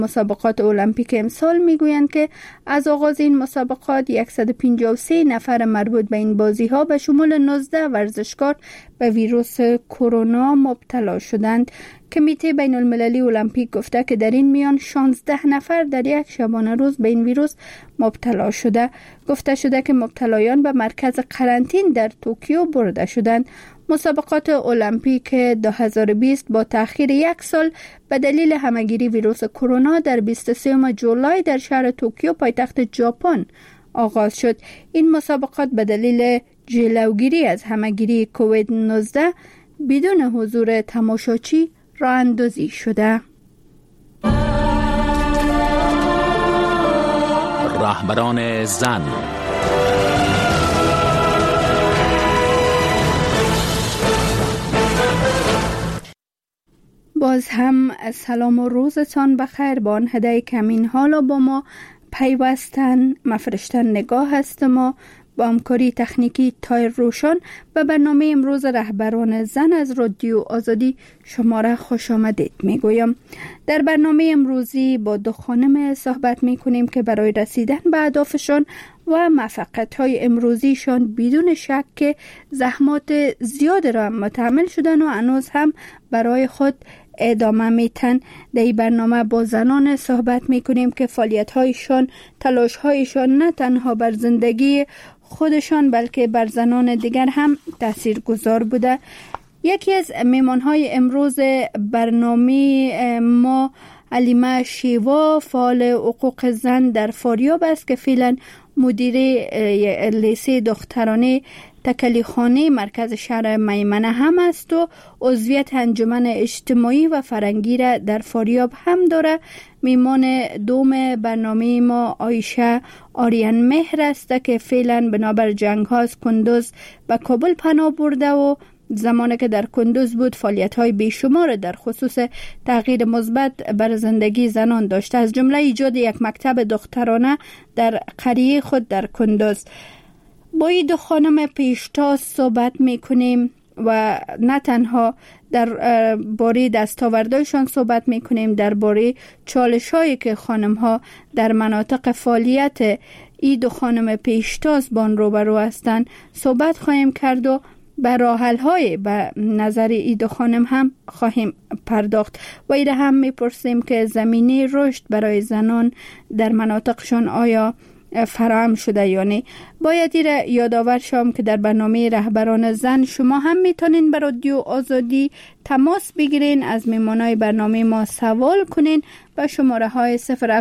مسابقات المپیک امسال میگویند که از آغاز این مسابقات 153 نفر مربوط به این بازی ها به شمول 19 ورزشکار به ویروس کرونا مبتلا شدند. کمیته بین المللی المپیک گفته که در این میان 16 نفر در یک شبانه روز به این ویروس مبتلا شده. گفته شده که مبتلایان به مرکز قرنطین در توکیو برده شدند. مسابقات المپیک 2020 با تأخیر یک سال به دلیل همهگیری ویروس کرونا در 23 جولای در شهر توکیو پایتخت ژاپن آغاز شد. این مسابقات به دلیل جلوگیری از همهگیری کووید 19 بدون حضور تماشاچی راه اندازی شده. رهبران زن. باز هم سلام و روزتان بخیر. با آن هدای کمین حالا با ما پیوستن مفرشتن نگاه هست. ما با همکاری تکنیکی تایر روشن به برنامه امروز رهبران زن از رادیو آزادی شما را خوش آمدید میگویم. در برنامه امروزی با دو خانم صحبت میکنیم که برای رسیدن به اهدافشان و موفقیت‌های امروزیشان بدون شک که زحمات زیاد را متحمل شدن و هنوز هم برای خود ادامه میتن. در این برنامه با زنان صحبت میکنیم که فعالیت‌هایشان، تلاش‌هایشان نه تنها بر زندگی خودشان بلکه بر زنان دیگر هم تاثیرگذار بوده. یکی از میمان‌های امروز برنامه ما علیمه شیوا، فعال حقوق زن در فاریاب است که فعلا مدیر لیسه دخترانه تکلیخانه مرکز شهر میمنه هم است و عضویت انجمن اجتماعی و فرهنگی را در فاریاب هم داره. میمان دوم برنامه ما عایشه آریان مهر است که فعلا بنابر جنگ ها از کندوز به کابل پناه برده و زمانی که در کندوز بود فعالیت‌های بیشمار در خصوص تغییر مثبت بر زندگی زنان داشته، از جمله ایجاد یک مکتب دخترانه در قریه خود در کندوز. با این دو خانم پیشتاز صحبت میکنیم و نه تنها در باره دستاوردهایشان صحبت میکنیم، در باره چالش‌هایی که خانم‌ها در مناطق فعالیت این دو خانم پیشتاز با آن روبرو هستند صحبت خواهیم کرد و به راه حل‌های به نظر این دو خانم هم خواهیم پرداخت و ایره هم میپرسیم که زمینه رشد برای زنان در مناطقشان آیا فراهم شده یا نه. باید ایره یادآور شم که در برنامه رهبران زن شما هم میتونین به رادیو آزادی تماس بگیرین، از میمانای برنامه ما سوال کنین به شماره های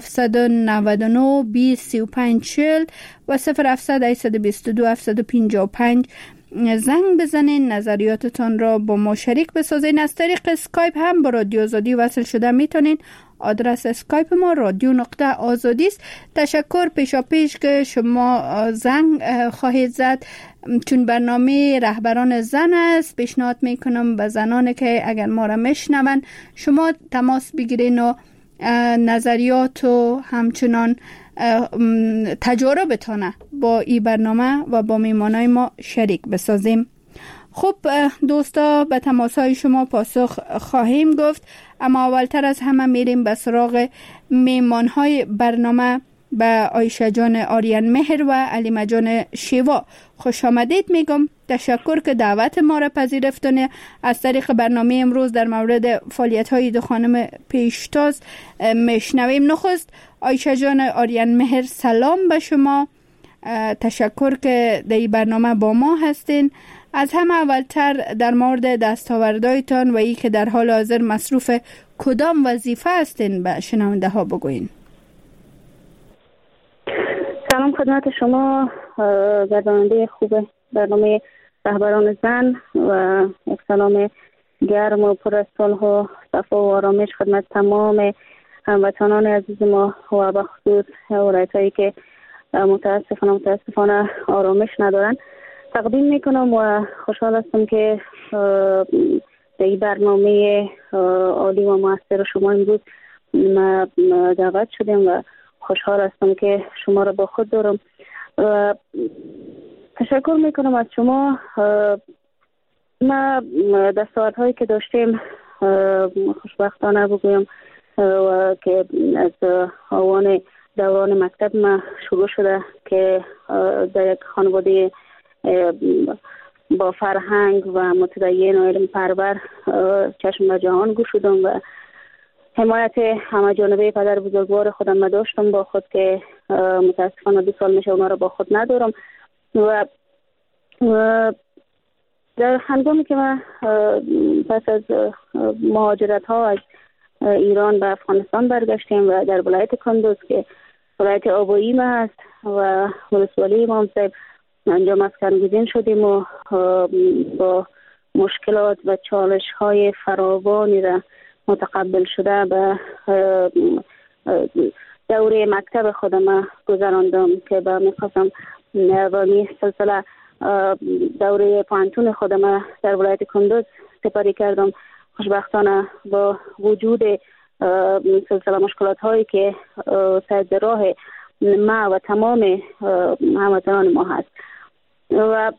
0799 20 35 40 و 0700 822 755 زنگ بزنین، نظریاتتان را با ما شریک بسازین. از طریق اسکایپ هم با رادیو آزادی وصل شده میتونین. آدرس اسکایپ ما رادیو.آزادی است. تشکر پیشا پیش که شما زنگ خواهید زد چون برنامه رهبران زن است. پیشنهاد میکنم به زنان که اگر ما را میشنون شما تماس بگیرین و نظریات و همچنان تجاربتان با این برنامه و با میمانای ما شریک بسازیم. خب دوستا، به تماسهای شما پاسخ خواهیم گفت، اما اولتر از همه میریم به سراغ میمانهای برنامه. به عایشه جان آریان مهر و علیمه جان شیوا خوش آمدید میگم. تشکر که دعوت ما را پذیرفتن. از طریق برنامه امروز در مورد فعالیت‌های دو خانم پیشتاز میشنویم. نخست عایشه جان آریان مهر، سلام به شما. تشکر که در این برنامه با ما هستین. از همه اولتر در مورد دستاوردهایتان و ای که در حال حاضر مصروف کدام وظیفه هستین به شنونده ها بگوین. سلام خدمت شما گرداننده خوب برنامه رهبران زن و یک سلام گرم و پر از صلح و صفا و آرامش خدمت تمام هموطنان عزیز ما و به خصوص ولایت‌هایی که متاسفانه آرامش ندارن تقدیم میکنم و خوشحال هستم که در این برنامه عالی و موثر شما امروز دعوت شدیم و خوشحال هستم که شما را با خود دارم و تشکر میکنم از شما. ما دستاوردهایی که داشتیم خوشبختانه بگویم و که از آوان دوران مکتب ما شروع شده که در یک خانواده با فرهنگ و متدین و علم پرور چشم به جهان گشودم و حمایت همه جانبه پدر بزرگوار خودم ما داشتم با خود که متاسفانه 2 سال میشه اونا رو با خود ندارم. و در هنگامی که من پس از مهاجرت ها از ایران به افغانستان برگشتیم و در ولایت کندوز که ولایت آبایی ما هست و ولسوالی امام صاحب انجا مسکن‌گزین شدیم و با مشکلات و چالش های فراوانی را متقبل شده به دوره مکتب خودم گذراندم که به میخواستم و این سلسله دوره پانتون خودم در ولایت کندوز سپری کردم. خوشبختانه با وجود سلسله مشکلات هایی که سد راه ما و تمام هموطنان ما هست و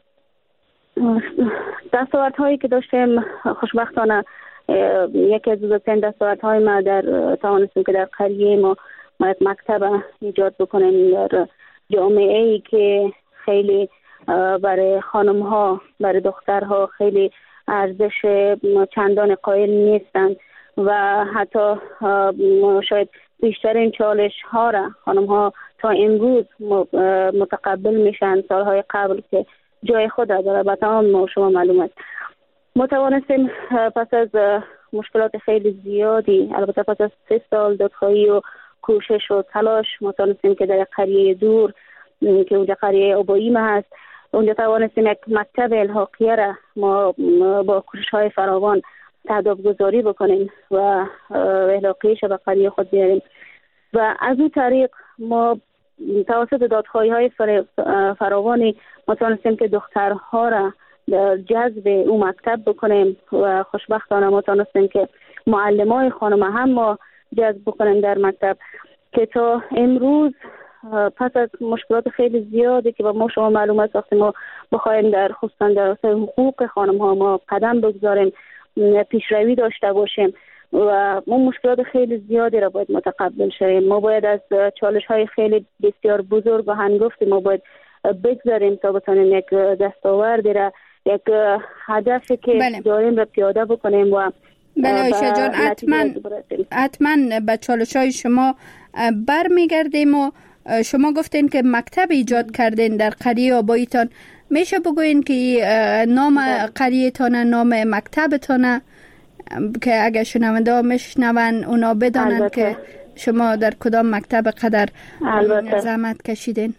دستاورد هایی که داشتیم، خوشبختانه یکی از بزرگترین دستاورد های ما در توانستیم که در قریه ما یک مکتب ایجاد بکنیم در جامعه ای که خیلی برای خانم ها، برای دخترها خیلی ارزش چندان قائل نیستند و حتی شاید بیشترین چالش ها را خانم ها تا امروز متقبل میشن. سالهای قبل که جای خود داره به تمام شما معلوم است. ما توانستیم پس از مشکلات خیلی زیادی، البته پس از 3 سال دادخواهی و کوشش و تلاش، ما توانستیم که در قریه دور که اونجا قریه آبایی ما هست، اونجا توانستیم یک مکتب الحاقیه را ما با کوشش های فراوان تهداب گذاری بکنیم و الحاقیش به قریه خود بیاریم و از اون طریق ما توسط دادخواهی های فراوانی ما توانستیم که دخترها را جذب اون مکتب بکنیم و خوشبختانه ما توانستیم که معلمای خانم هم ما جذب بکنیم در مکتب که تا امروز پس از مشکلات خیلی زیادی که با ما شما معلوم است وقتی ما بخوایم در خصوصا در حقوق خانم ها ما قدم بگذاریم، پیشروی داشته باشیم و ما مشکلات خیلی زیادی را باید متقبل شویم. ما باید از چالش های خیلی بسیار بزرگ و هنگفتی ما باید بگذاریم تا بتونیم یک دستاوردی را، یک هدفی که داریم را پیاده بکنیم و بله آیشه جان، حتما به چالش های شما برمیگردیم و شما گفتین که مکتب ایجاد کردین در قریه آباییتان. میشه بگوین که نام قریه‌تان، نام مکتبتان که اگر شنونده ها میشنون اونا بدانن البته. که شما در کدام مکتب قدر زحمت کشیدین؟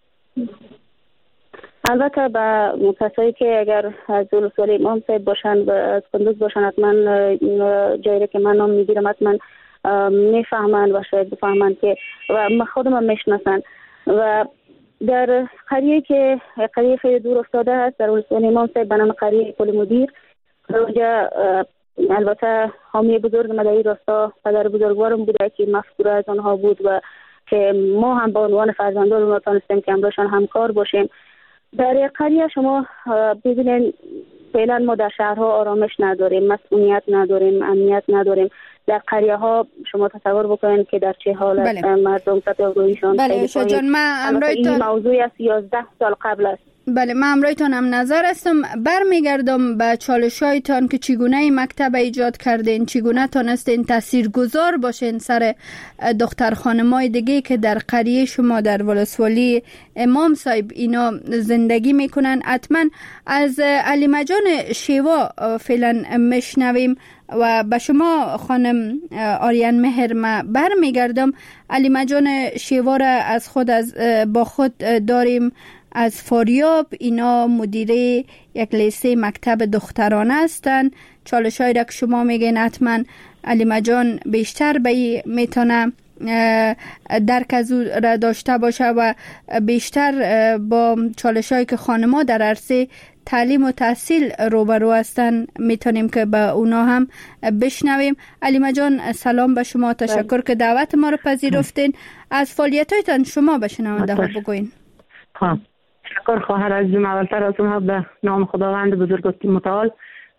البته با کسایی که اگر از ولسوالی امام صاحب باشن و از کندوز باشن حتما جایی که من نام میگیرم حتما میفهمن و شاید بفهمن که و خودم هم میشناسن و در قریه که قریه خیلی دور افتاده هست در ولسوالی امام صاحب به نام قریه پل مدیر، اونجا البته حامی بزرگ مدعی راستا پدر بزرگوارم بوده که مفکوره از آنها بود و که ما هم با عنوان فرزندان اونها تانستیم که همراهشان همکار باشیم. در قریه شما ببینید فعلا ما در شهرها آرامش نداریم، مسئولیت نداریم، امنیت نداریم. در قریه ها شما تصور بکنید که در چه حالت مردم سطح آگاهیشان خیلی پایین. این موضوعی از 11 سال قبل است. بله، من امرویتان هم نظر هستم. برمیگردم به چالشایتان که چگونه مکتب ایجاد کردین، چگونه تانستین تاثیرگذار باشین سر دختر خانمای دیگه که در قریه شما در ولسوالی امام صاحب اینا زندگی میکنن. حتما از علیمه جان شیوا فعلا میشنویم و به شما خانم آریان مهر ما برمیگردم. علیمه جان شیوا را از خود با خود داریم از فاریاب. اینا مدیره یک لیسه مکتب دخترانه هستن. چالش‌هایی را که شما میگین حتما علیمه جان بیشتر به میتونه درک از او را داشته باشه و بیشتر با چالش‌هایی که خانم‌ها در عرصه تعلیم و تحصیل روبرو هستن میتونیم که به اونا هم بشنویم. علیمه جان سلام به شما، تشکر که دعوت ما رو پذیرفتین. از فعالیت‌هایتان شما به شنونده ها بگوین. تشکر خواهر عزیزم. اولتر از اونها به نام خداوند بزرگ متعال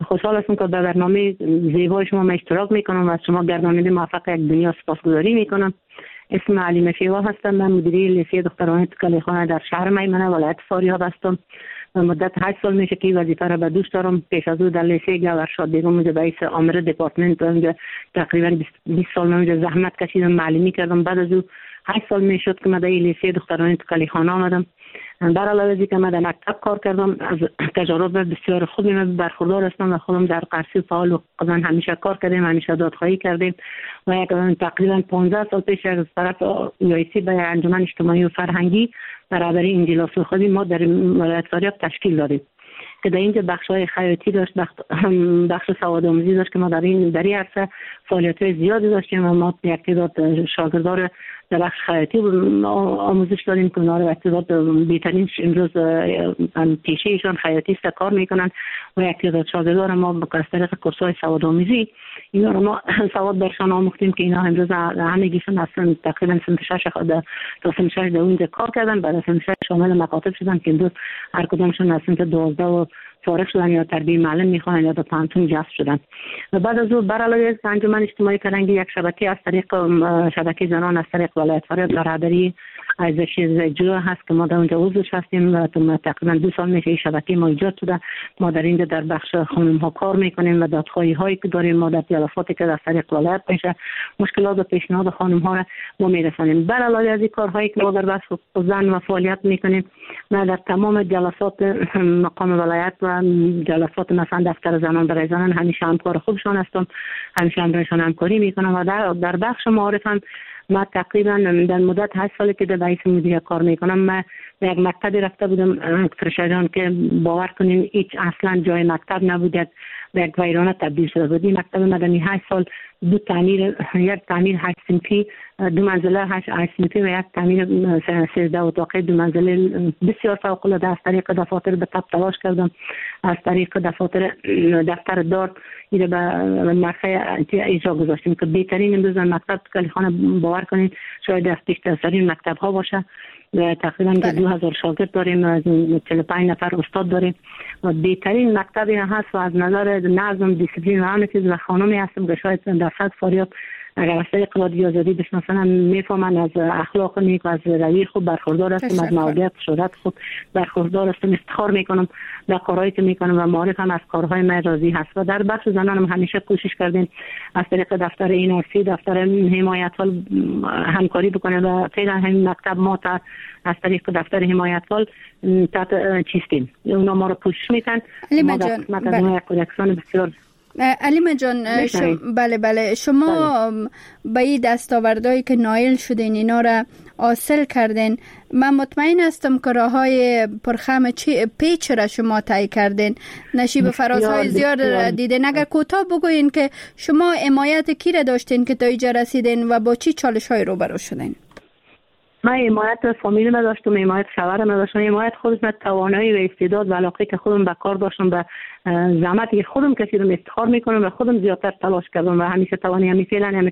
خوشحال هستم که به برنامه زیبای شما من اشتراک میکنم و از شما گرداننده موفق یک دنیا سپاسگزاری میکنم. اسم علیمه فیوا هستم. من مدیره لیسه دخترانه کلیخانه در شهر میمنه ولایت فاریاب هستم. مدت 8 سال میشه که وظیفه را به دوش دارم. پیش از او در لیسه گورشاد بیگم اونجا رئیس آمر دپارتمنت اونجا تقریبا 20 سال اونجا زحمت کشیدم، معلمی کردم. بعد از او 8 سال میشد که من در لیسه دخترانه کلیخانه آمدم. در علاوه از اینکه من در مکتب کار کردم، از تجارب بسیار خوبی من برخوردار هستم و خودم در قرسی فعال و قضا همیشه کار کردیم، همیشه دادخواهی کردیم و یک تقریبا 15 سال پیش از طرف یویسی به انجمن اجتماعی و فرهنگی برابری انجیلاس و خودی ما در ولایت فاریاب تشکیل دادیم که در اینجا بخش‌های خیاطی داشت، بخش سوادآموزی داشت که ما در این عرصه فعالیت‌های زیادی داشتیم و ما یک تعداد شاگردان در بخش خیاطی آموزش دادیم که اونا رو اعتقاد بهترین امروز پیشه‌شان خیاطی است کار میکنن و یک تعداد شاگردان ما از طریق کورس‌های سوادآموزی اینا رو ما سواد برشان آموختیم که اینا امروز همگیشون اصلا تقریبا سنت 6 تا سنت 6 در اونجا کار کردن. بعد سنت 6 شامل مکاتب شدن که امروز هر کدامشون از سنت 12 و فارغ شدن یا تربیه معلم میخوان یا به پانتون جذب شدن. و بعد از او بر علاوه انجمن اجتماعی فرهنگی یک شبکه از طریق شبکه زنان از طریق ولایت فاریاب برادری ارزش زجو هست که ما در اونجا عضوش هستیم و تقریبا 2 سال میشه این شبکه ما ایجاد شده. ما در اینجا در بخش خانم ها کار میکنیم و دادخواهی هایی که داریم ما در جلساتی که در طریق ولایت میشه مشکلات و پیشنهاد خانم ها را ما میرسانیم. بر علاوه از این کارهایی که ما در بخش زن و فعالیت میکنیم ما در تمام جلسات مقام ولایت و جلسات مثلا دفتر زنان برای زنان همیشه همکار خوبشان هستم، همیشه همراهشان همکاری میکنم و در بخش معارف هم ما تقریبا در مدت 8 سالی که در رئیس مدیریت کار میکنم ما به یک مکتبی رفته بودم فرشادان که باور کنین هیچ اصلا جای مکتب نبود، به یک ویرانه تبدیل شده بود. این مکتب مدنی 8 سال یک تعمیر 8 صنفی 2 منزله 8 صنفی و یک تعمیر 13 اتاقه 2 منزله بسیار فوق العاده از طریق دفاتر به تب تلاش کردم، از طریق دفتر دار ایره به مرفع اجرا گذاشتیم که بهترین امروز مکتب کلیخانه باور کنین شاید از پیشترین مکتب ها باشه. تقریبا 2000 شاگرد داریم، از 45 نفر استاد داریم و بهترین مکتبی هست و از نظر نظم دیسیپلین و همه چیز و خانمی هستم که شاید در صد فاریاب اگر از طریق قلادی آزادی بشناسن میفهمن از اخلاق نیک و از روی خوب برخوردار هستم، از موقعیت شهرت خوب برخوردار هستم، افتخار میکنم در کارهایی که میکنم و معارف هم از کارهای من راضی هست. و در بخش زنان هم همیشه کوشش کردیم از طریق دفتر اینارسی دفتر حمایت فال همکاری بکنه و فعلا همین مکتب ما از طریق دفتر حمایت فال تحت چیستیم اونا ما رو پوشش میکنن. علیمه جان بسیار علیمه جان بله شما به این دستاوردهایی که نایل شدین اینا را حاصل کردین، من مطمئن هستم که راههای پرخم پیچ را شما طی کردین، نشیب فرازهای زیاد دیدین. اگر کوتاه بگوین که شما حمایت کی را داشتین که تا اینجا رسیدین و با چی چالش‌های روبرو شدین؟ من حمایت فامیل ما داشتم، حمایت شوهر ما داشتم، حمایت خودم توانایی و استعداد و علاقه که خودم به کار داشتم، به زحمتی که خودم کشیدم افتخار میکنم و خودم زیادتر تلاش کردم و همیشه توانایی فعلا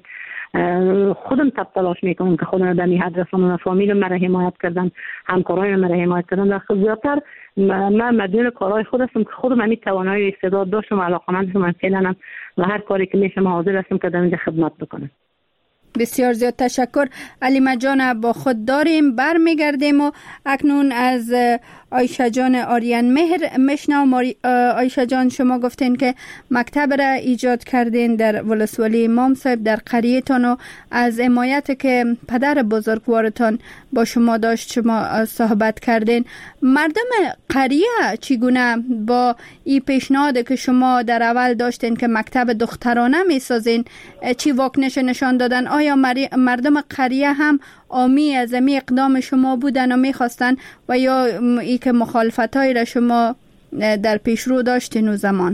خودم تلاش میکنم که خودم به این حد رسونم و فامیل مرا حمایت کردن، همکارای مرا حمایت کردن و زیادتر من مدیون کارهای خود هستم که خودم همین توانایی و استعداد داشتم و علاقمند هستم فعلا و هر کاری که میشه حاضر هستم که در اینجا خدمت بکنم. بسیار زیاد تشکر. علیمه جان با خود داریم برمیگردیم و اکنون از عایشه جان آریان مهر میشنوم. عایشه جان شما گفتین که مکتب را ایجاد کردین در ولسوالی امام صاحب در قریه‌تان و از حمایت که پدر بزرگوارتان با شما داشت شما صحبت کردین. مردم قریه چگونه با این پیشنهاد که شما در اول داشتین که مکتب دخترانه میسازین چی واکنش نشان دادن؟ آیا مردم قریه هم حامی از این اقدام شما بودن و میخواستن و یا ای که مخالفتایی را شما در پیش رو داشتین و زمان؟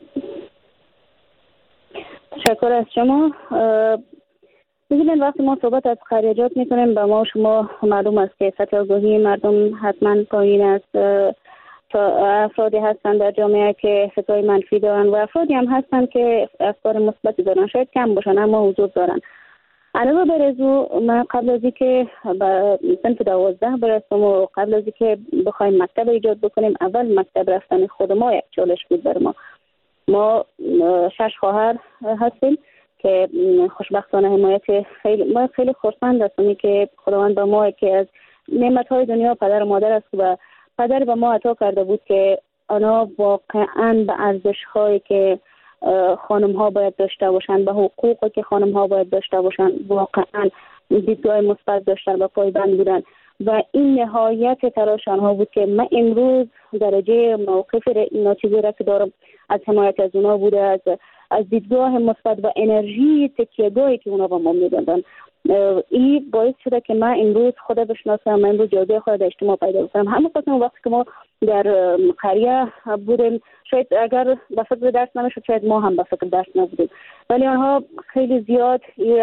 تشکر از شما. ببینید وقتی ما صحبت از خریجات میکنیم به ما شما معلوم است که سطح آگاهی مردم حتما پایین است. افرادی هستند در جامعه که فکرهای منفی دارن و افرادی هم هستند که افکار مثبتی دارن، شاید کم باشن اما حضور دارن. علاوه بر از من قبل از اینکه به صنف 12 برسم و قبل از اینکه بخوایم مکتب ایجاد بکنیم اول مکتب رفتن خود ما یک چالش بود بر ما. ما 6 خواهر هستیم که خوشبختانه حمایت ما خیلی خرسند هستیم که خداوند به ما که از نعمت‌های دنیا پدر و مادر است و پدر به ما عطا کرده بود که آنها واقعاً به ارزش‌هایی که خانم‌ها باید داشته باشند، به حقوقی که خانم‌ها باید داشته باشند واقعاً دیدگاه مثبت داشتن و پایبند بودن و این نهایت تلاش آنها بود که من امروز درجه موقف ناچیزی را که دارم از حمایت از اونا بوده، از دیدگاه مثبت و انرژی تکیه‌گاهی که اونا با ما میدادن. این باعث شده که من امروز خود بشناسم، من امروز جایگاه خود در اجتماع پیدا کنم. همون قسم وقتی که ما در قریه بودیم شاید اگر به فکر درس نمیشد، شاید ما هم به فکر درس نبودیم، ولی آنها خیلی زیاد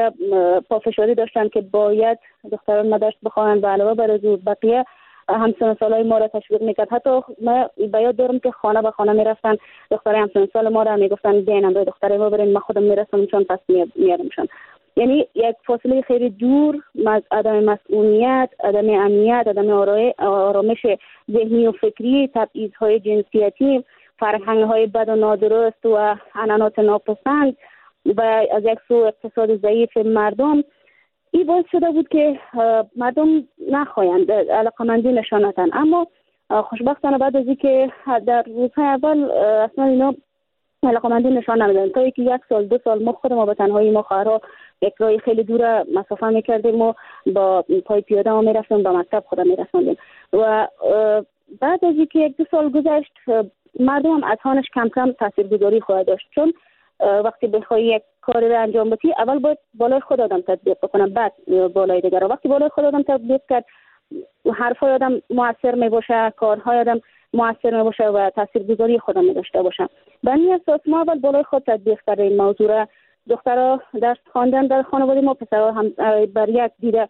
پافشاری داشتن که باید دختران مدرسه بخوانند و علاوه بر از بقیه همسن سالای ما را تشویق میکرد. حتی ما به یاد دارم که خانه به خانه میرفتن دخترای همسن سال ما را میگفتن بیاین همراه دخترای ما برین، ما خودم میرسم چون پس میارمشان. یعنی یک فاصله خیلی دور از عدم مسئولیت، عدم امنیت، عدم آرامش ذهنی و فکری، تبعیض‌های جنسیتی، فرهنگ‌های بد و نادرست و عنعنات ناپسند و از یک سو اقتصاد ضعیف مردم، این باعث شده بود که مردم نخواهند علاقه‌مندی نشان ندن. اما خوشبختانه بعد از اینکه در روزهای اول اصلا اینا علاقه‌مندی نشان نمیدن تا اینکه 1 سال 2 سال ما خود ما به تنهایی ما خواهرها یک راه خیلی دور مسافه میکردیم و با پای پیاده ما میرفتیم به مکتب خودم میرسوندیم و بعد از اینکه 1-2 سال گذشت مردم هم اذهانش کم کم تاثیرگذاری خواهد داشت، چون وقتی بخوای یک کاری رو انجام بدی اول باید بالای خود آدم تطبیق بکنه، بعد بالای دیگر. وقتی بالای خود آدم تطبیق کرد حرفای آدم مؤثر میباشه، کارهای آدم مؤثر میباشه و تاثیرگذاری خودم میداشته باشه. به این اساس ما اول بالای خود تطبیق کردیم این موضوع را. دخترها درس خواندن در خانواده ما، پسرها هم بر یک دیده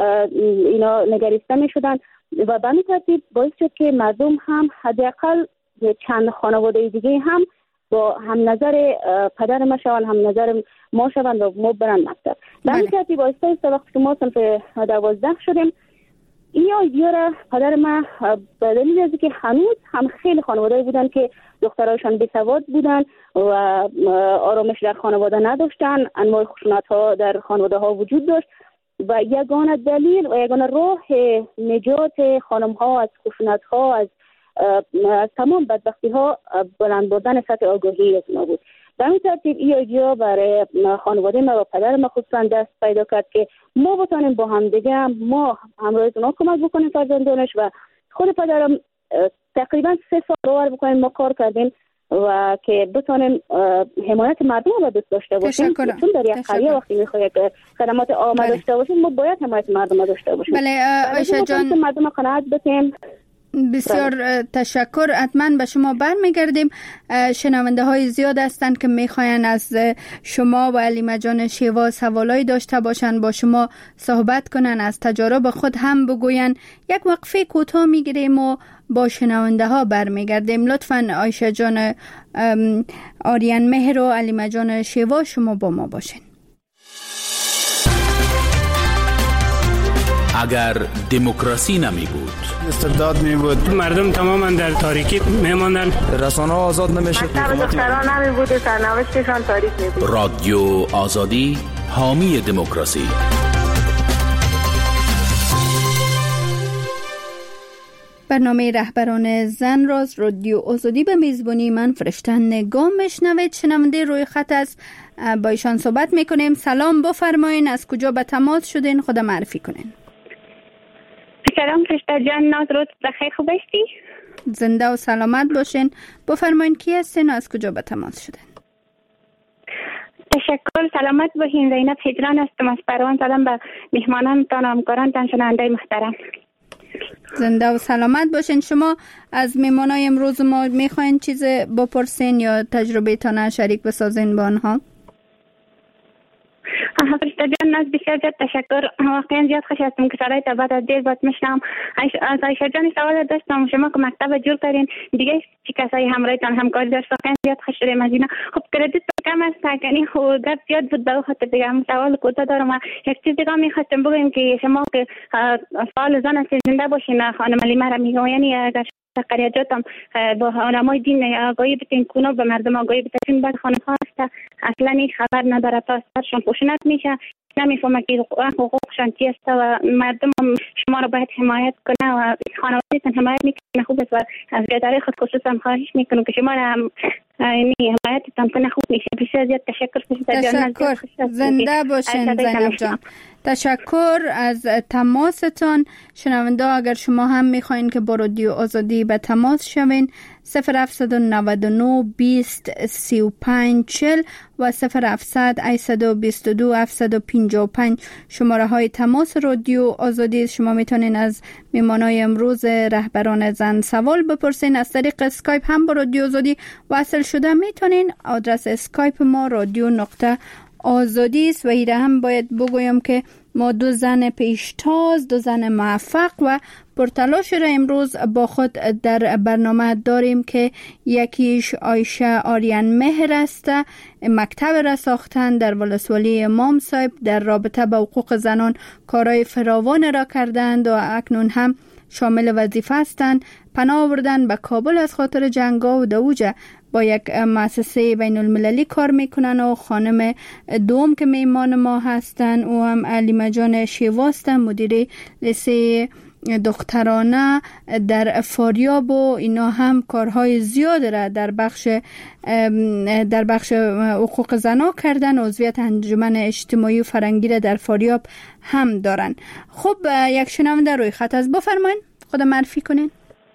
اینا نگریسته میشدن و به این ترتیب باعث شد که مردم هم حداقل چند خانواده دیگه هم با هم نظر پدر ما شوند، هم نظر ما شوند و ما برن مکتب. به این ترتیب آیسته وقتی که ما صنف 12 شدیم این ایده را پدر ما به دلیل از که هنوز هم خیلی خانواده بودن که دخترایشان بی‌سواد بودن و آرامش در خانواده نداشتن، انواع خشونت ها در خانواده ها وجود داشت و یگانه دلیل و یگانه راه نجات خانم ها از خشونت ها، از تمام بدبختی ها بلند بردن سطح آگاهی از ما بود. به همین ترتیب این ایده برای خانواده ما و پدر ما خصوصا دست پیدا کرد که ما بتانیم با هم دیگه ما همراه اونا کمک بکنیم فرزندانش و خود پدرم تقریبا 3 سال باور بکنیم ما کار کردیم و که بتانیم حمایت مردم رو دوست داشته باشیم، چون در یک قریه وقتی میخواید خدمات عامه داشته باشیم ما باید حمایت مردم رو داشته باشیم. بله عایشه جان، مردم رو قناعت بدیم. بسیار تشکر. حتما به شما برمیگردیم. شنونده های زیاد هستند که میخواین از شما و علیمه جان شیوا سوالایی داشته باشند، با شما صحبت کنن، از تجارب خود هم بگوین. یک وقفه کوتاه میگیریم و با شنونده ها برمیگردیم. لطفاً عایشه جان آریان مهر و علیمه جان شیوا شما با ما باشین. اگر دموکراسی نمی بود، استبداد می بود، مردم تماما در تاریکی می ماندن، رسانه ها آزاد نمی شد، دختران نمی بود، سرنوشتشان تاریک می بود. رادیو آزادی حامی دموکراسی. برنامه رهبران زن راز رادیو آزادی به میزبانی من فرشته نگاه میشنوید. شنونده روی خط است، با ایشان صحبت میکنیم. سلام، بفرمایین از کجا به تماس شدین، خود معرفی کنین. سلام فرشته جان، ناز روز بخیر، خوب هستی؟ زنده و سلامت باشین. بفرمایین کی هستین و از کجا به تماس شدین؟ تشکر، سلامت باشین. زینب هجران هستم از پروان. سلام به مهمانانتان و همکارانتان شنونده محترم. زنده و سلامت باشین. شما از مهمانای امروز ما میخواین چیز بپرسین یا تجربه تان شریک بسازین با آنها؟ فرشته جان، از بسیار زیاد تشکر. واقعا زیاد خوش هستم که صدای تا بعد از دیر باید میشنم. از عایشه جان سوال داشتم، شما که مکتب جور کردین دیگه چی کسایی همراهتان همکاری داشت؟ واقعا زیاد خوش شدیم از اینا. خب کردیت کم است، یعنی گپ زیاد بود، به خاطر بگم سوال کوتاه دارم. یک چیز دیگه میخواستم بگم که شما که فعال زن هستید، زنده باشین. خانم علیمه را میگم، یعنی اگر تقریجات هم با علمای دین آگاهی بتین کنه، به مردم آگاهی بتین. بعد خانوها هست اصلا این خبر نداره، تا سرشان خشونت میشه، نمیفهمه که حقوقشان چی است و مردم هم شما رو باید حمایت کنه و خانوادهتون حمایت میکنه خوب است و از اداره خود خصوصا خواهش میکنم که شما رو حمایتتان کنه خوب میشه. بسیار زیاد تشکر. زنده باشین زینب جان. تشکر از تماستان. شنونده اگر شما هم میخواین که با رادیو آزادی به تماس شوین 0799 20 35 40 و 0700 822 755 شماره های تماس رادیو آزادی. شما میتونین از میمانای امروز رهبران زن سوال بپرسین. از طریق اسکایپ هم با رادیو آزادی وصل شده میتونین. آدرس اسکایپ ما رادیو.آزادی است و ایره هم باید بگویم که ما 2 زن پیشتاز، 2 زن موفق و پرتلاش را امروز با خود در برنامه داریم که یکیش عایشه آریان مهر است. مکتب را ساختن در ولسوالی امام صاحب، در رابطه با حقوق زنان کارهای فراوان را کردند و اکنون هم شامل وظیفه هستند. پناه آوردن به کابل از خاطر جنگا و دوجه با یک مؤسسه بین المللی کار میکنن و خانم دوم که میمان ما هستن او هم علیمه جان شیواستن، مدیر لیسه دخترانه در فاریاب و اینا هم کارهای زیاد را در بخش حقوق زنا کردن. عضویت انجمن اجتماعی و فرهنگی را در فاریاب هم دارن. خب یک شنونده روی خط از بفرمایین، خود معرفی کنین.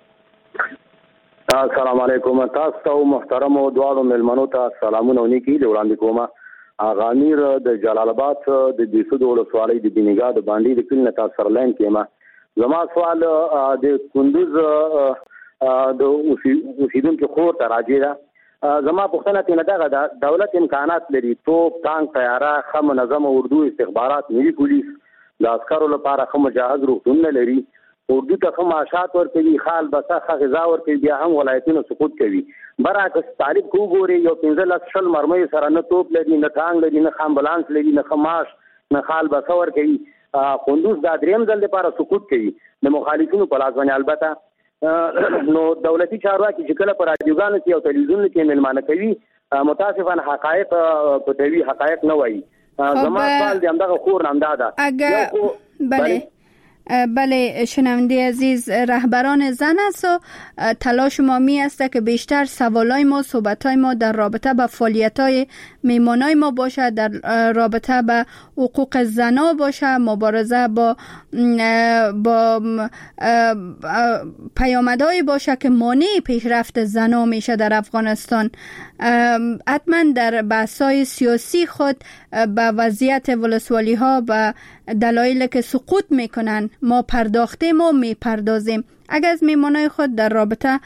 السلام علیکم. تاسو محترم او دوالو ملمنو ته سلامونه ونیکی دی وړاندې کومه. اغا امیر د جلال آباد د دیسو د ولسوالۍ د بینګا د باندې د کلینه تاسو سرلاین کېما. زما سوال د کندوز د اوسیدونکو خور ته راځي دا. زما پوښتنه تینه دا دولت امکانات لري توپ ټانک طیاره خم منظم اردو استخبارات ملي پولیس د عسکرو لپاره خم مجهز روغتون لري، اردو ته معاشات ورکوي، خال بسخه غذا ورکوي، بیا هم ولایتونو سقوط کوي. برعکس طالب کو ګوري یو 15 شل مرمۍ سره نه توپ لري، نه ټانک لري، نه امبولانس لري، نه خماش، نه خال بسه ورکوي. کندوز دا دریم ځل لپاره سقوط کوي د مخالفینو په لاس باندې. البته نو دولتي چارواکي چې کله پر رادیوګانو کې او تلویزیون کې ملمانه کوي متاسفانه حقایق پټوي، حقایق نه وایي. زما سوال دی همدغه خور نامداده. بله شنونده عزیز، رهبران زن است و تلاش ما می است که بیشتر سوالای ما، صحبتای ما در رابطه با فعالیتای میمانای ما باشه، در رابطه با حقوق زنا باشه، مبارزه با پیامدهای باشه که مانع پیشرفت زنا میشه در افغانستان. حتما در بحث‌های سیاسی خود به وضعیت ولسوالی ها و دلایلی که سقوط میکنن ما پرداختیم و میپردازیم. اگر از میمانای خود در رابطه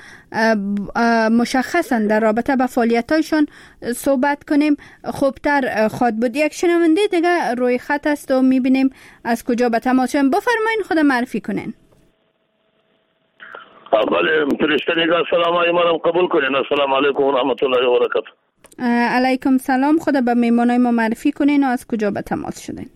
مشخصا در رابطه با فعالیتایشان صحبت کنیم خوبتر خواهد بود. یک شنونده دیگه روی خط است و میبینیم از کجا به تماس شدن. بفرمایین خود معرفی کنین. بله پرشتنیگا سلام ایمانم قبول کنین. السلام علیکم و رحمت الله و برکاته. علیکم سلام. خود به میمانای ما معرفی کنین و از کجا به تماس شدین.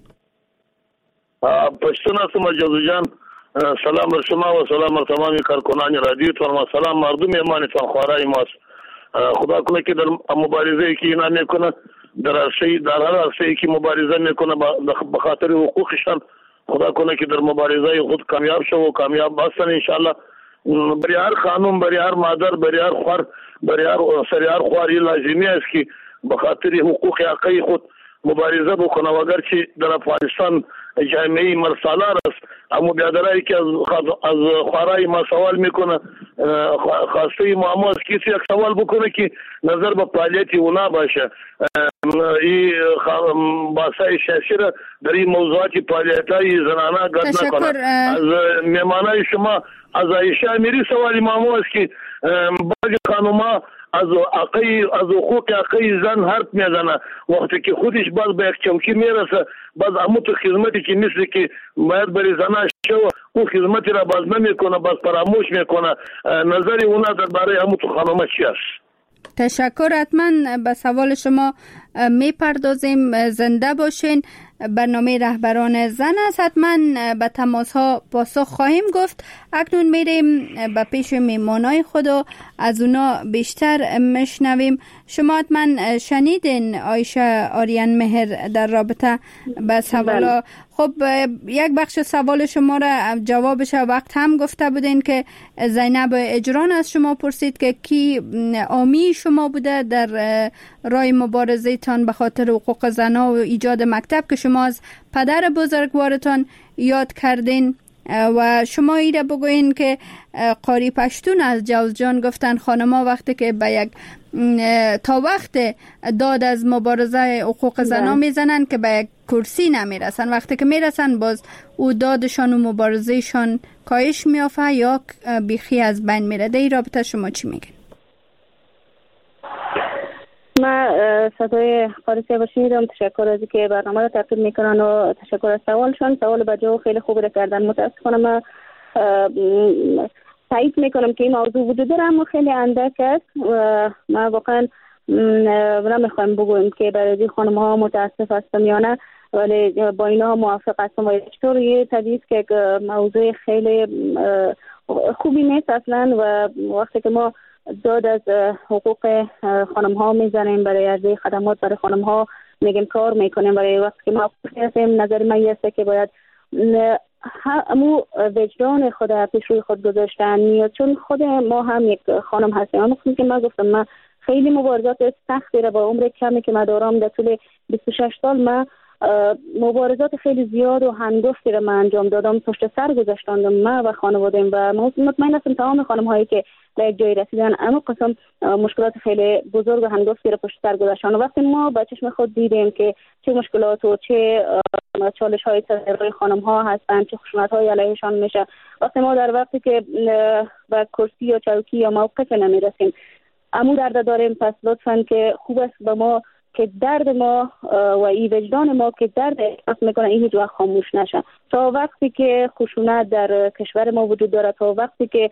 پشتون هستم جزو جان. سلام بر شما و سلام بر تمامی کارکنان رادیو و سلام مردم ایمانتان خوارای ماست. خدا کنه که در مبارزه که اینا میکنه در هر عرصه‌ای که مبارزه میکنه به خاطر حقوقشان، خدا کنه که در مبارزه خود کامیاب شو و کامیاب باشن انشالله. برای هر خانم، برای هر مادر، برای هر خور، برای هر سریار خواری لازمی است که به خاطر حقوق حقیقی خود مبارزه بکنه. و اگرچه در افغانستان جامعه مرسالار است اما بیادرایی که از خوارای ما سوال میکنه خواسته ما از کسی یک سوال بکنه که نظر به فعالیت اونا باشه. این بحثای سیاسی را در این موضوعات فعالیتای زنانه گرد نکنه. از میمانای شما از عایشه امیری سوالی مامو است که بعضی خانوما از حقوق حقی زن حرف میزنه وقتی که خودش باز به یک چوکی میرسه باز امو تو خدمتی که مثل که باید بری زنه شو او خدمتی را باز نمیکنه، باز فراموش میکنه. نظری اونا درباره امو تو خانوما چی است؟ تشکر. حتما به سوال شما میپردازیم. زنده باشین. برنامه رهبران زن است. حتما به تماس ها پاسخ خواهیم گفت. اکنون میریم به پیش میمانای خود و از اونا بیشتر میشنویم. شما حتما شنیدین عایشه آریان مهر در رابطه با سوالا. خب یک بخش سوال شما را جوابش وقت هم گفته بودین که زینب اجران از شما پرسید که کی عامی شما بوده در راه مبارزه تان به خاطر حقوق زنها و ایجاد مکتب که شما از پدر بزرگوارتان یاد کردین. و شما ایره بگوین که قاری پشتون از جوزجان گفتن خانما وقتی که به یک تا وقت داد از مبارزه حقوق زنها میزنن که به یک کرسی نمیرسن، وقتی که میرسن باز او دادشان و مبارزهشان کاهش میافه یا بیخی از بین میره. در این رابطه شما چی میگین؟ من صدای قاری با شنیدم. تشکر از که برنامه را تعقیب میکنن و تشکر از سوالشان. سوال بجا خیلی خوب را کردن. متاسفانه من تایید میکنم که این موضوع وجود داره اما خیلی اندک است و من واقعا نمیخوایم بگویم که برای خانم ها متاسف هستم یا نه، ولی با اینا موافق هستم. و چطور یه طبیعی است که موضوع خیلی خوبی نیست اصلا و وقتی که ما داد از حقوق خانم ها میزنیم، برای عرضه خدمات برای خانم ها میگیم کار میکنیم، برای وقتی که ما هستیم نظر من است که باید همو وجدان خود پیش روی خود گذاشتن میاد، چون خود ما هم یک خانم هستیم. اما که من گفتم من خیلی مبارزات سختی را با عمر کمی که من دارم در طول 26 سال من مبارزات خیلی زیاد و هنگفتی را من انجام دادم، پشت سر گذاشتم من و خانواده‌ام و مطمئن هستم تمام خانم هایی که در یک جای رسیدن اما قسم مشکلات خیلی بزرگ و هنگفتی را پشت سر گذاشتن. و وقتی ما با چشم خود دیدیم که چه مشکلات و چه چالش های سر خانم ها هستن، چه خشونت های علیهشان میشه، وقتی ما در وقتی که به کرسی یا چوکی یا موقف نمیرسیم امو درد داریم، پس لطفاً که خوب است به ما که درد ما و این وجدان ما که درد احساس میکنه این هیچ وقت خاموش نشه. تا وقتی که خشونت در کشور ما وجود داره، تا وقتی که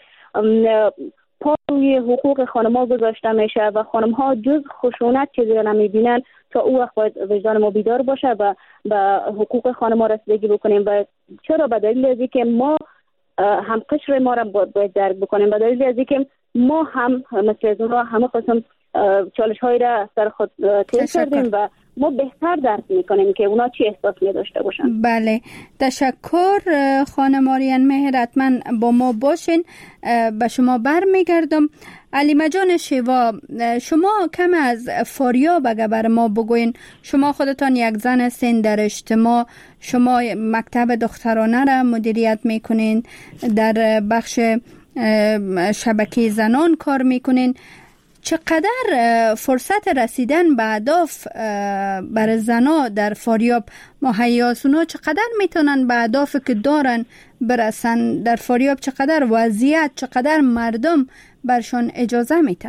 پا روی حقوق خانم‌ها گذاشته میشه و خانم‌ها جز خشونت چیزی را نمیبینن، تا او وقت باید وجدان ما بیدار باشه و به حقوق خانم‌ها رسیدگی بکنیم. و چرا؟ به دلیل از اینکه ما هم قشر ما را باید درک بکنیم، به دلیل از اینکه ما هم مثل از اونها همه قسم چالش هایی را سر خود طی کردیم و ما بهتر درک میکنیم که اونا چی احساس می‌داشته باشن. بله، تشکر خانم آریان مهر. حتما با ما باشین. به شما برمیگردم. علیمه جان شیوا، شما کم از فاریاب اگر بر ما بگوین. شما خودتان یک زن هستین در اجتماع، شما مکتب دخترانه را مدیریت میکنین، در بخش شبکه زنان کار میکنین. چقدر فرصت رسیدن به اهداف برای زنا در فاریاب مهیاست؟ اونا چقدر میتونن به اهدافی که دارن برسن در فاریاب؟ چقدر وضعیت، چقدر مردم برشان اجازه میته؟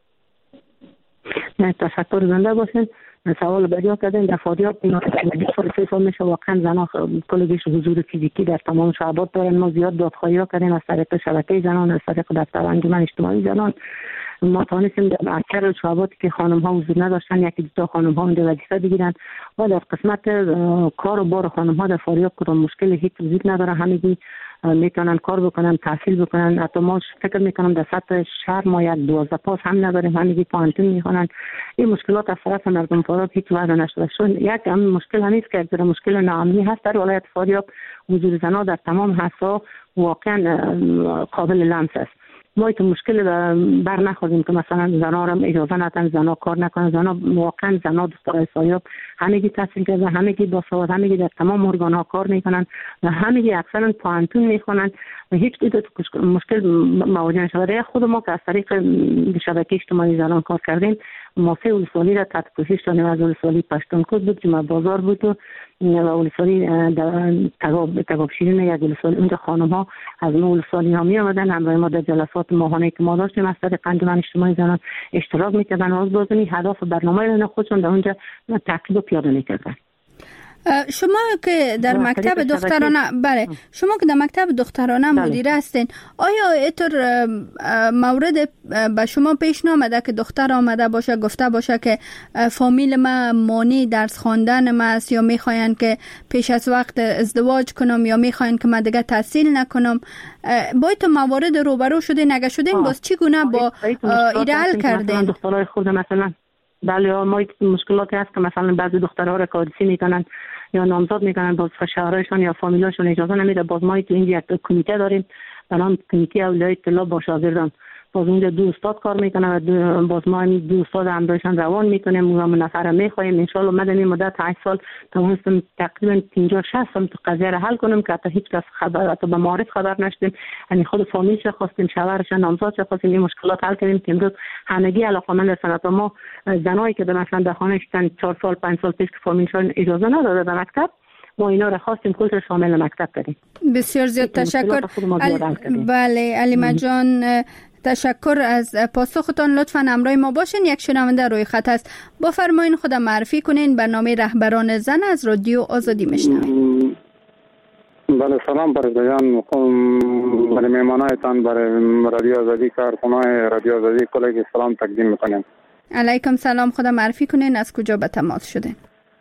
تشکر. زنده باشین. سوال بریا کردن در فاریاب 3 سال میشه واقعا زنا کلگیش حضور فیزیکی در تمام شعبات دارن. ما زیاد دادخواهی ها کردیم از طریق شبکه زنان، از طریق دفتر انجمن اجتماعی زنان. ما توانستیم در اکثر شعباتی که خانم ها حضور نداشتن یکی دو تا خانم ها اونجا وظیفه بگیرن و در قسمت کار و بار خانم ها در فاریاب کدام مشکل هیچ وجود نداره. همگی میتونن کار بکنن، تحصیل بکنن. حتی ما فکر میکنم در سطح شهر ما یک 12 پاس هم نداریم، همگی پانتون میخوانن. این مشکلات از طرف مردم فاریاب هیچ وجه نشده. چون یک مشکل همیست که در مشکل ناامنی هست در ولایت فاریاب. حضور زنا در تمام حسا واقعا قابل لمس است. ما تو مشکل بر نخوریم که مثلا زنا را اجازه ندن زنا کار نکنن. زنا واقعا زنا دوستای فاریاب همگی تحصیل کرده، همگی با سواد، همگی در تمام ارگان ها کار میکنن و همگی اکثرا پانتون میخونن و هیچ مشکل مواجه نشده. خود ما که از طریق شبکه اجتماعی زنان کار کردیم، ما 3 ولسوالی را تحت پوشش دادیم. از ولسوالی پشتونکوت بود، جمعه بازار بود و ولسوالی تگاب شیرین، یک ولسوالی. اونجا خانم ها از ما ولسوالی ها می آمدن همراه ما در جلسات ماهانه که ما داشتیم از طریق انجمن اجتماعی زنان اشتراک میکردن و از بازنی هدف برنامه خودشون در اونجا تعقیب و پیاده میکردن. شما که در مکتب دخترانه شما که در مکتب دخترانه مدیر هستین، آیا اینطور مورد به شما پیش نامده که دختر آمده باشه گفته باشه که فامیل ما مانع درس خواندن ما است، یا میخواین که پیش از وقت ازدواج کنم، یا میخواین که من دیگه تحصیل نکنم؟ با این موارد روبرو شدین؟ اگه شدین باز چگونه با ایده حل کردین؟ دخترای خود مثلا بله، ما مشکلاتی هست که مثلا بعضی دخترها را کاردیسی میکنن یا نامزد میکنن، باز شوهرشون یا فامیلاشون اجازه نمیده. باز ما تو اینجا یک کمیته داریم به نام کمیته اولیای طلاب با شاگردان، باز اونجا 2 استاد کار میکنن و باز ما این 2 استاد همراهشان روان میکنیم و نفر میخوایم ان شاء الله مدنی مدت 8 سال توانستم تقریبا 50-60 تا قضیه را حل کنم که حتی هیچ کس خبر حتی به معارف خبر نشدیم. یعنی خود فامیلش خواستیم، شوهرش نامزدش خواستیم، این مشکلات حل کردیم که امروز همگی علاقه‌مند هستند. ما زنایی که مثلا در خانه شدن 4 سال 5 سال پیش که فامیلشون اجازه نداده در مکتب، ما اینا را خواستیم کل شامل مکتب کردیم. بسیار زیاد تشکر. بله علیمه جان، تشکر از پاسختان. لطفاً همراه ما باشین. یک شنونده روی خط است، بفرمایین خود معرفی کنین. برنامه رهبران زن از رادیو آزادی میشنوید. بله سلام برادران، برای مهمانایتان برای رادیو آزادی کارکنان رادیو آزادی کلی سلام تقدیم میکنیم. علیکم سلام. خود معرفی کنین، از کجا به تماس شدین؟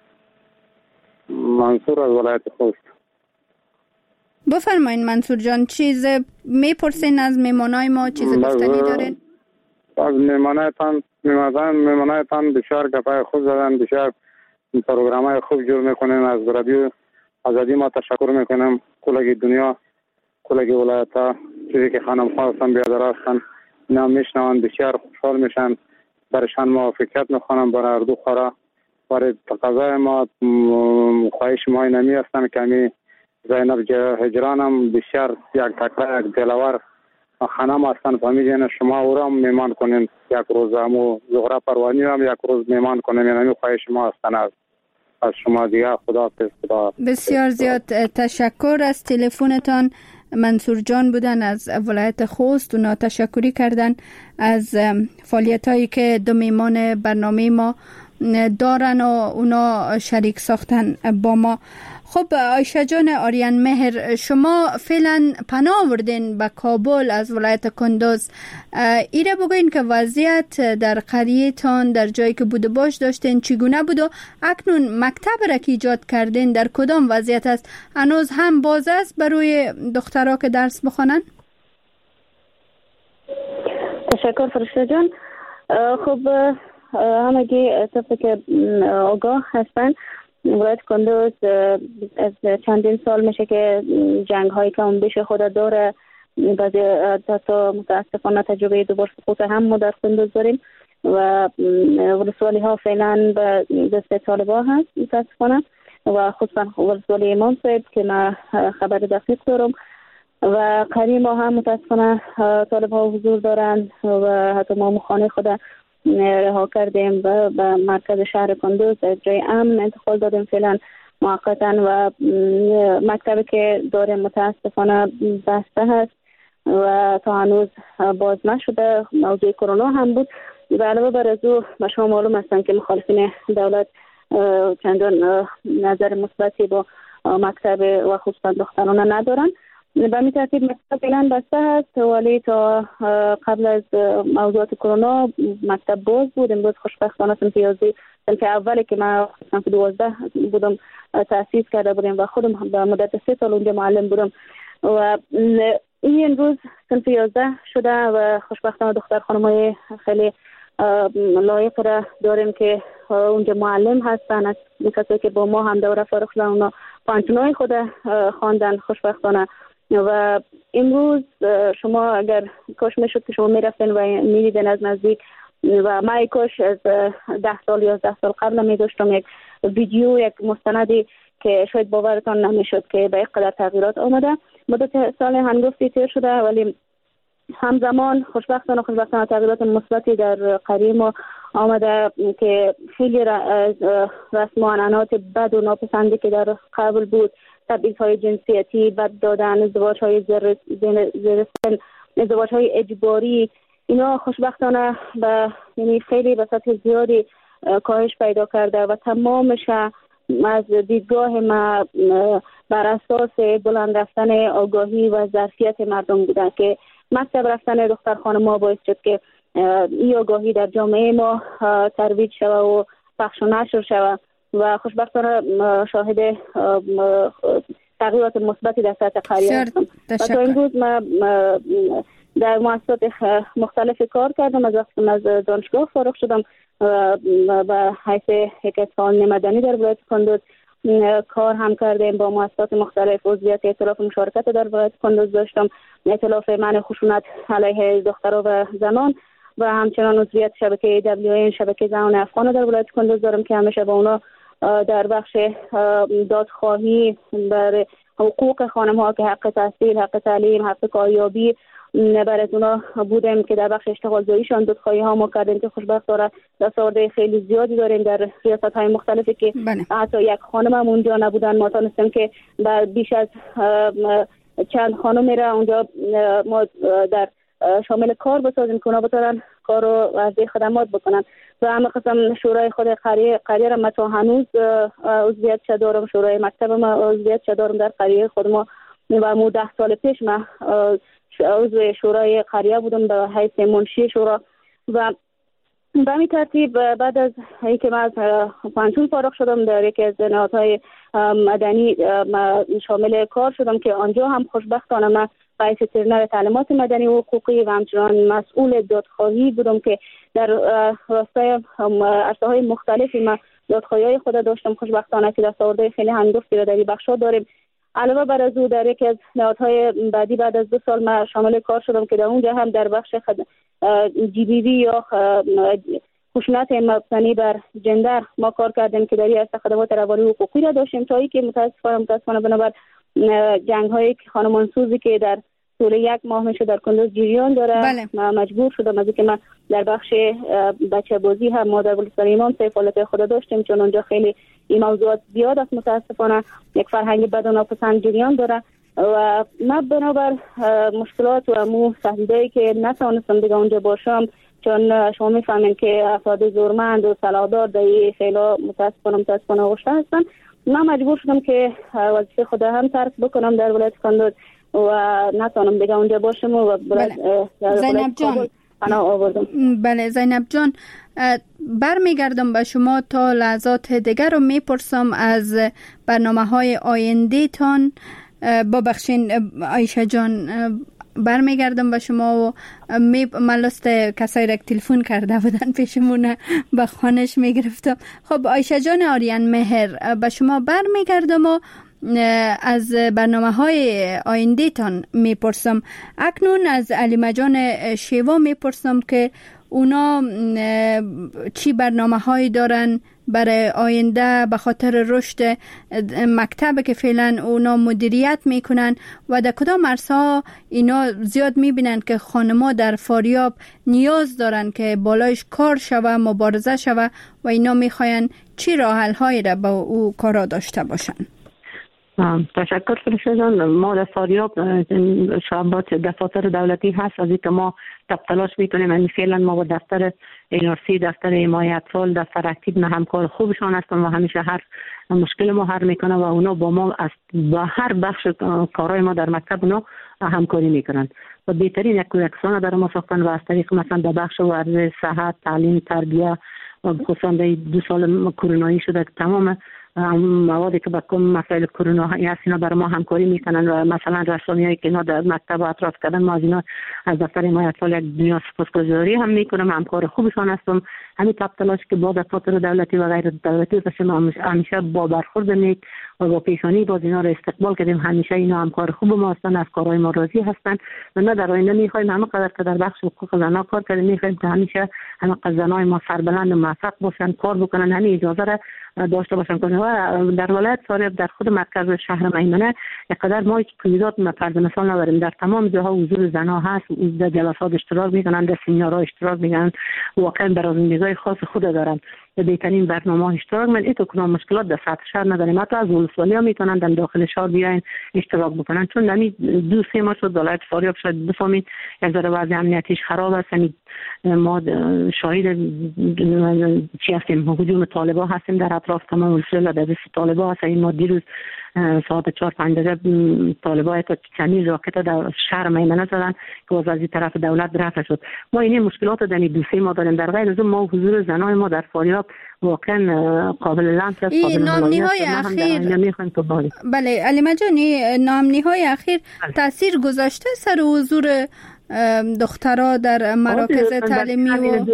منصور از ولایت خوست. بفرمایین منصور جان، چیز میپرسین از مهمانای ما؟ چیز گفتنی دارین؟ از مهمانایتان بسیار گپای خوب زدن، بسیار پروگرامای خوب جور میکنین. از رادیو آزادی ما تشکر میکنم. کلگی دنیا، کلگی ولایت ها، چیزی که خانم خواستن بیادر هستن اینا میشنون، بسیار خوشحال میشن. برشان موافقت میخوانم برای اردو خورا. برای تقاضای ما خواهش ما اینمی هستن که همی زینب هجرانم بسیار یک تکره یک دلور خانم هستن، فهمیدین شما او را میمان کنین. یک روز همو زهره پروانی هم یک روز میمان کنین. اینمی خواهش ما هستن از شما دیگه. خدا بسیار زیاد تشکر از تلفنتان. منصور جان بودن از ولایت خوست. اونا تشکری کردن از فعالیت هایی که 2 مهمان برنامه ما دارن و اونا شریک ساختن با ما. خب عایشه جان آریان مهر، شما فعلا پناه آوردین به کابل از ولایت کندوز. ایره بگوین که وضعیت در قریه تان در جایی که بود باش داشتین چگونه بود و اکنون مکتب را که ایجاد کردین در کدام وضعیت است؟ هنوز هم باز است برای دخترها که درس بخوانن؟ تشکر فرشته جان. خب همگی طبق که آگاه هستن، ولایت کندوز از چندین سال میشه که جنگ هایی که اون بیش خود داره. بعضی متاسفانه تجربه 2 بار سقوط هم ما در کندوز داریم و ولسوالی ها فعلا به دست طالبا هست متاسفانه، و خصوصا ولسوالی امام صاحب که من خبر دقیق دارم، و قریم ها هم متاسفانه طالب ها حضور دارند و حتی ما مخانه خود رها کردیم و به مرکز شهر کندوز جای امن انتقال دادیم فعلا موقتا، و مکتبی که داریم متاسفانه بسته هست و تا هنوز باز نشده. موضوع کرونا هم بود و علاوه بر از او به شما معلوم هستن که مخالفین دولت چندان نظر مثبتی با مکتب و خصوصا دخترانه ندارن. به می ترتیب مکتب فعلا بسته هست، ولی تا قبل از موضوعات کرونا مکتب باز بود. امروز خوشبختانه صنف اولی که من صنف 12 بودم تأسیس کرده بودیم و خودم به مدت 3 سال اونجا معلم بودم و این امروز صنف 11 شده و خوشبختانه دختر خانمای خیلی لایق را داریم که اونجا معلم هستن. از کسایی که با ما هم دوره فارغ شدن اونا پانتونای خود خواندن خوشبختانه. و امروز شما اگر کاش میشد که شما میرفتین و میدیدین از نزدیک، و من کاش از 10 سال 11 سال قبل میداشتم یک ویدیو، یک مستندی که شاید باورتان نمیشد که به اینقدر تغییرات آمده. مدت سال هنگفتی تیر شده ولی همزمان خوشبختانه تغییرات مثبتی در قریم آمده که خیلی رسم و عنعنات بد و ناپسندی که در قبل بود، تبعیض‌های جنسیتی، بد دادن، ازدواج‌های زیر سن، ازدواج‌های اجباری، اینا خوشبختانه یعنی خیلی به سطح زیادی کاهش پیدا کرده و تمامش از دیدگاه ما بر اساس بلند رفتن آگاهی و ظرفیت مردم بوده که مکتب رفتن دختر خانم‌ها باعث شد که این آگاهی در جامعه ما ترویج شود و پخش و نشر شود و خوشبختانه شاهد تغییرات مثبتی در سطح قریه هستم. و تا امروز ما در مؤسسات مختلف کار کردم. از دانشگاه فارغ شدم و حیث یک فعال مدنی در ولایت کندوز کار هم کردیم. با مؤسسات مختلف عضویت ائتلاف مشارکت در ولایت کندوز داشتم، ائتلاف منع خشونت علیه دخترها و زنان و همچنان عضویت شبکه WN شبکه زنان افغان در ولایت کندوز دارم که همیشه با اونا در بخش دادخواهی بر حقوق خانم‌ها که حق تحصیل، حق تعلیم، حق کاریابی برای اونا بودیم که در بخش اشتغالزاییشان دادخواهی ها ما کردیم که خوشبختانه دستاورد خیلی زیادی داریم در ریاست‌های مختلفی که حتی یک خانم هم اونجا نبودن. ما تونستیم که بیش از چند خانم میره اونجا ما در شامل کار بسازیم که اونا بتونن کار رو عرضه خدمات بکنن و همه قسم شورای خود قریه را ما تا هنوز عضویت دارم، شورای مکتب ما عضویت دارم در قریه خود ما و مو 10 سال پیش ما عضو شورای قریه بودم به حیث منشی شورا و به همین ترتیب بعد از اینکه من از پانتون فارغ شدم در یکی از نهادهای مدنی شامل کار شدم که آنجا هم خوشبختانه من رئیس ترنر تعلیمات مدنی و حقوقی و همچنان مسئول دادخواهی بودم که در راستای عرصه‌های مختلفی من دادخواهی‌های خود داشتم. خوشبختانه که دستاوردهای خیلی هنگفتی را در این بخش‌ها داریم. علاوه بر از او در یکی از نهادهای بعدی بعد از 2 سال من شامل کار شدم که در اونجا هم در بخش GBV یا خشونت مبتنی بر جندر ما کار کردیم که در این عرصه خدمات روانی و حقوقی را داشتیم تا اینکه متاسفانه بنابر جنگ‌های خانمانسوزی که در طول 1 ماه میشه در کندوز جریان داره ما مجبور شدم از اینکه من در بخش بچه بازی هم ما در بلوچستان امام فعالیت خود داشتیم چون اونجا خیلی این موضوعات زیاد است. متاسفانه یک فرهنگ بد و ناپسند جریان داره و من بنابر مشکلات و مو تهدیدایی که نتونستم دیگه اونجا باشم چون شما میفهمین که افراد زورمند و سلاحدار در این خیلی متاسفانه غشته هستن. من مجبور شدم که وظیفه خود هم ترک بکنم در ولایت کندوز و نتونم دیگه اونجا باشم و زینب جان بله زینب جان برمیگردم به شما تا لحظات دیگر رو میپرسم از برنامه‌های آینده تان. ببخشین عایشه جان برمیگردم به شما و ملست کسایی را که تلفن کرده بودن پیشمون به خانش میگرفتم. خب عایشه جان آریان مهر به شما برمیگردم و از برنامه‌های آینده تان میپرسم. اکنون از علیمه جان شیوا میپرسم که اونا چی برنامه‌هایی دارن برای آینده به خاطر رشد مکتب که فعلا اونا مدیریت میکنن و در کدام عرصه‌ها اینا زیاد میبینن که خانم‌ها در فاریاب نیاز دارن که بالایش کار شوه، مبارزه شوه و اینا میخواین چی راه حل‌هایی را با او کارا داشته باشن. تشکر فرشته جان. ما در فاریاب شعبات دفاتر دولتی هست از اینکه ما تلاش میکنیم. یعنی فعلا ما با دفتر NRC، دفتر حمایت اطفال، دفتر اکتیو همکار خوبشان هستم و همیشه هر مشکل ما حل میکنه و اونا با ما با هر بخش کارهای ما در مکتب اونا همکاری میکنن و بهترین یک یکسان در ما ساختن و از طریق مثلا در بخش ورزش، صحت، تعلیم، تربیت و خصوصا در 2 سال کرونایی شده که تمام موادی که با مسائل کرونا هست اینا برای ما همکاری میکنن و مثلا رسانه‌ای که اینا در مکتب اطراف کردن ما از اینا از دفتر حمایت اطفال یک دنیا سپاسگزاری هم میکنم. همکار خوبشان هستم. همین تلاش که با دفاتر دولتی و غیر دولتی داشتیم همیشه با برخورد نیک و با پیشانی باز اینا رو استقبال کردیم. همیشه اینا همکار خوب ما هستن، از کارهای ما راضی هستن و ما در آینده میخوایم همه قدر که در بخش حقوق زنان کار کردیم میخوایم که همیشه همه زنای ما سربلند و موفق باشن، کار بکنن، همین اجازه را داشته باشن. و در ولایت فاریاب در خود مرکز شهر میمنه یقدر ما کلیدات فرض مثال نداریم. در تمام جاها حضور زنها هست، در جلسات اشتراک میکنن، در سمینارها اشتراک میکنن، واقعا برازندگی خاص خود دارن بهترین برنامه اشتراک من ایتو کدام مشکلات در سطح شهر نداریم. حتی از ولسوالی ها میتونن در داخل شهر بیاین اشتراک بکنن، چون نمی 2-3 ماه شد ولایت فاریاب شاید بفهمید یک ذره وضع امنیتیش خراب است. ما شاهد چی هستیم؟ هجوم طالبا هستیم در اطراف تمام ولسوالی در دست طالبا هست. ما دیروز ساعت 4-5 دقیقه طالبا تا چندین راکت در شهر میمنه زدن که از طرف دولت رفع شد. ما این مشکلات در 2-3 ماه داریم. در غیر از ما حضور زنای ما در فاریاب واقعا قابل لمس است. این نامنی‌های اخیر بله علیمه جان، نامنی‌های اخیر تاثیر گذاشته سر حضور دخترها در مراکز تعلیمی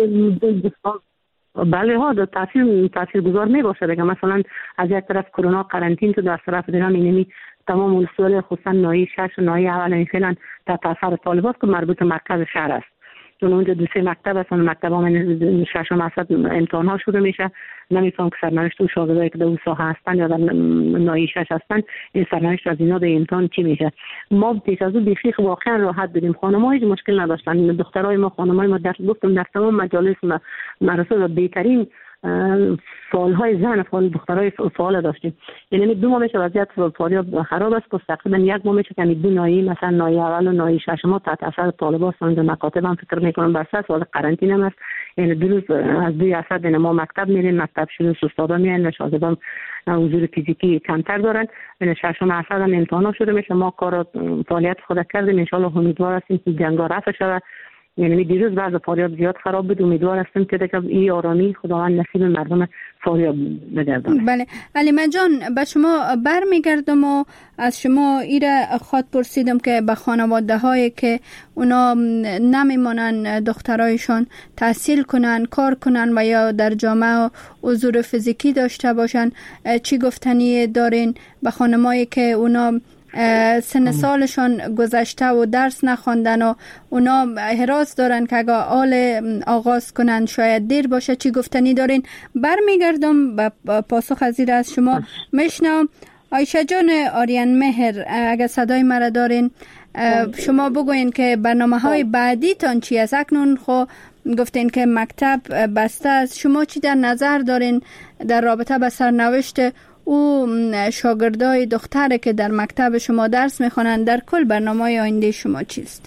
و بله ها در تاثیر گذار می باشه دیگه. مثلا از یک طرف کرونا قرنطین تو، در طرف دیگه اینمی تمام ولسوالی خصوصا ناحیه 6 و ناحیه اول فعلا در تاثیر طالبات که مربوط به مرکز شهر است، چون اونجا 2-3 مکتب هستن. مکتب‌ها من 6 مصد امتحان ها شروع میشه. نمیفهم که سرنوشت و شاگردایی که در اون ساحه هستن یا در ناحیه 6 هستن این سرنوشت از اینا در امتحان چی میشه. ما پیش از اون بیخی واقعا راحت بودیم. خانم‌ها هیچ مشکل نداشتن. دخترای ما خانمای ما در گفتم در تمام مجالس مراسم و بهترین فعالهای زن فعال دخترای فعال داشتیم. یعنی 2 ماه میشه وضعیت فاریاب خراب است. تقریبا 1 ماه میشه که دو ناحیه مثلا ناحیه اول و ناحیه 6 ما تحت اثر طالبان هستند. مکاتب هم فکر میکنم بس است ولی قرنطینه هم است. یعنی دو روز از 2% ما مکتب میریم، مکتب شروع استادا میان و شاگردان حضور فیزیکی کمتر دارن. یعنی 6 مصد هم امتحانا شده میشه. ما کار فعالیت خود کردیم. ان شاء الله امیدوار هستیم که جنگا رفع شود. یعنی دیروز بعض فاریاب زیاد خراب بود. امیدوار هستم که دیگه این آرامی خداوند نصیب مردم فاریاب بگردونه. بله علیمه جان، به شما برمیگردم و از شما ایره خواهد پرسیدم که به خانواده هایی که اونا نمیمانن دخترایشان تحصیل کنن، کار کنن و یا در جامعه حضور فیزیکی داشته باشن، چی گفتنی دارین؟ به خانمایی که اونا سن سالشان گذشته و درس نخواندن و اونا حراس دارن که اگه آغاز کنن شاید دیر باشه، چی گفتنی دارین؟ برمیگردم به پاسخ از از شما میشنم. عایشه جان آریان مهر، اگه صدای مرا دارین شما بگوین که برنامه‌های بعدی تان چی است؟ اکنون خو گفتین که مکتب بسته است، شما چی در نظر دارین در رابطه با سرنوشت او شاگردای دختره که در مکتب شما درس میخوانند؟ در کل برنامه آینده شما چیست؟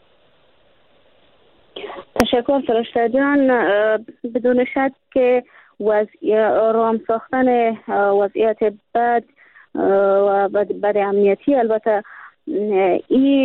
تشکر فرشته جان. بدون شک که رام ساختن وضعیت بد و بد امنیتی، البته این